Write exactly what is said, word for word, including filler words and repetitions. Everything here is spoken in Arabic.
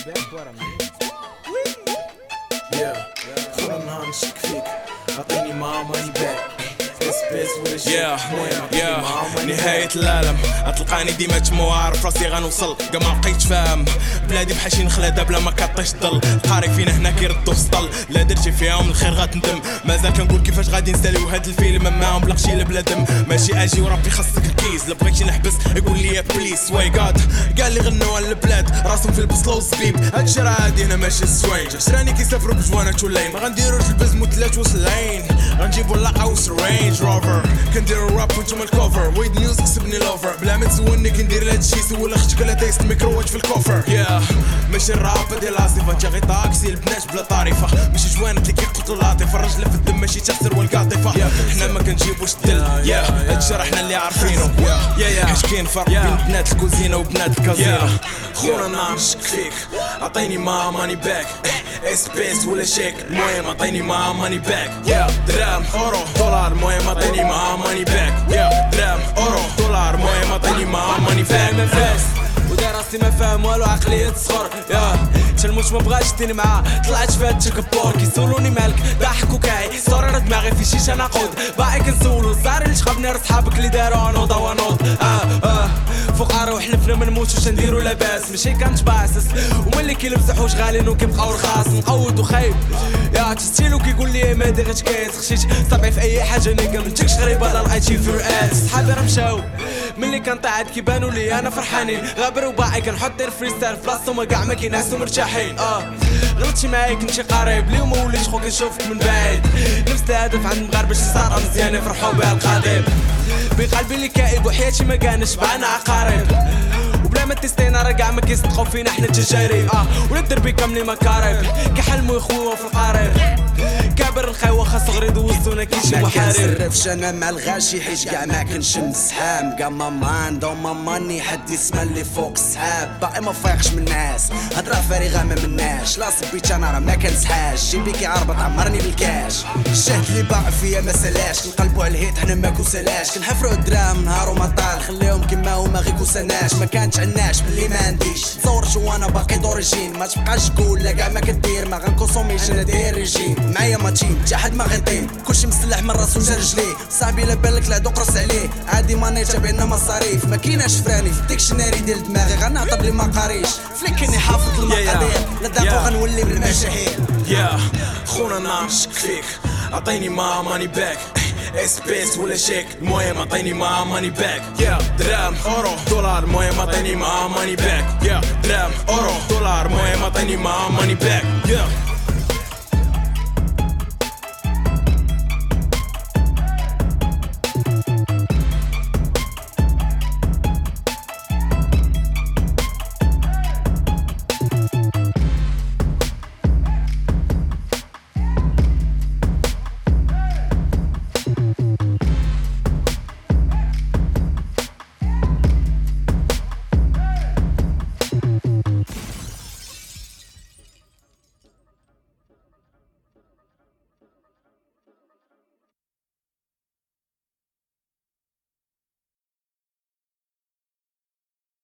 Yeah, خونا النهار نشك فيك عطيني ما ماني باك اسبيس ولا شي يا يا نهاية العالم غتلقاني ديما تما عارف راسي غنوصل كاع ما بقيتش فاهم بلادي بحال شي نخلة بلا ما كطيش الظل القاري فينا هنا كيردو في السطل لا درتي فيهم الخير غتندم مازال كنقول كيفاش غادي نساليو هاد الفيلم معاهم بلا قشيله بلا دم ماشي اجي وربي خاصك الكيس لا بغيتي نحبس يقول لي بليس واي جاد قال لي غنوا على البلاد راسهم في البصله والزبيب هادشي راه عادي هنا ماشي سترينج شراني كيسافروا بجوانات واللين ما غنديروش البز مثلات وسلاين غنجيبو لاقا وسرينج روفر كنديرو راب وانتم الكوفر ويد ميوزك سبني لوفر بلا ما تسولني كندير هادشي سول اختك لا تيست ميكروات في الكوفر يا ماشي الراب ديال العاصفه انت غير طاكسي البنات بلا طريفه ماشي جوانت اللي كيقتلوا العاطفه الرجل في الدم ماشي تخسر والقاطفه حنا ما كنجيبوش الدل يا هادشي راه حنا اللي عارفينو يا يا حيت كاين فرق بين بنات الكوزينه وبنات الكازينو خونا نار نشك فيك عطيني ما ماني باك اسبيس ولا شيك المهم عطيني ما ماني باك يا درام اورو دولار المهم عطيني ما ماني باك يا درام اورو دولار المهم عطيني ما ماني باك فاس ودار راسي ما فاهم والو عقلية صغر يا تلموش ما بغاش ديني معاه طلعت في هاد الكبور كيسولوني مالك ضاحك وكاعي صور راه دماغي في شيشه ناقود باقي كنسولو صاري اللي شخبني راه صحابك اللي دارو نوض ونوض اه اه فقراء وحلفنا ما نموتوش نديرو لاباس ماشي كانت باعسس وملي كيلبسوا حوش غاليين وكيبقاو رخاص نقود وخايب يا تستيلو كيقول لي ما ديريتش كاس خشيت صبعي في اي حاجه نيكا منتكش غريبه لا لقيت شي فراس صحابي راه مشاو ملي كنطاعد كيبانوا لي انا فرحانين غابر وباعي كنحط دير فريستايل بلاصتهم كاع ما كينعسوا مرتاحين اه غلطتي معايا كنتي قريب اليوم وليت خو كنشوفك من بعيد نفس الهدف عند المغاربه شي صار مزيان يفرحوا بها القضيب بقلبي اللي كئيب وحياتي ما كانش بعنا عقارب وبلا ما تستينا راه كاع ما كيصدقوا فينا حنا التجاري اه ولا الدربي كاملين مكارب كيحلموا يخووا في القارب كابر الخيوه خاص غير يدوزونا كي شي محارب ما كنسرفش انا مع الغاشي حيت كاع ما كنشم السحام كاع ما ماندو ما ماني حد يسمى اللي فوق السحاب باقي ما فايقش من الناس هضره فارغه ما مناش لا صبيت انا راه ما كنسحاش جيبي كيعربط عمرني بالكاش الشهد اللي باع فيا ما سلاش كنقلبوا على الهيت حنا ما كوسلاش كنحفروا الدراهم نهار وما طال خليهم كيما هما غير كوسناش ما كانش عناش باللي ما عنديش تصورت وانا باقي دوريجين ما تبقاش تقول لا كاع ما كدير ما غنكونسوميش انا داير ريجيم معايا ماتشين حتى حد ما غيطير كلشي مسلح من راسو جا رجليه صاحبي لا بالك العدو قرص عليه عادي ماني تابعنا مصاريف ما كايناش فراني في الديكشناري ديال دماغي غنعطب لي ما قاريش فلكني حافظ المقادير لا داكو غنولي بالمشاهير يا خونا نار نشك فيك عطيني ما ماني باك اسبيس ولا شيك المهم عطيني ما ماني باك يا درام اورو دولار المهم عطيني ما ماني باك يا درام اورو دولار المهم عطيني ما ماني باك يا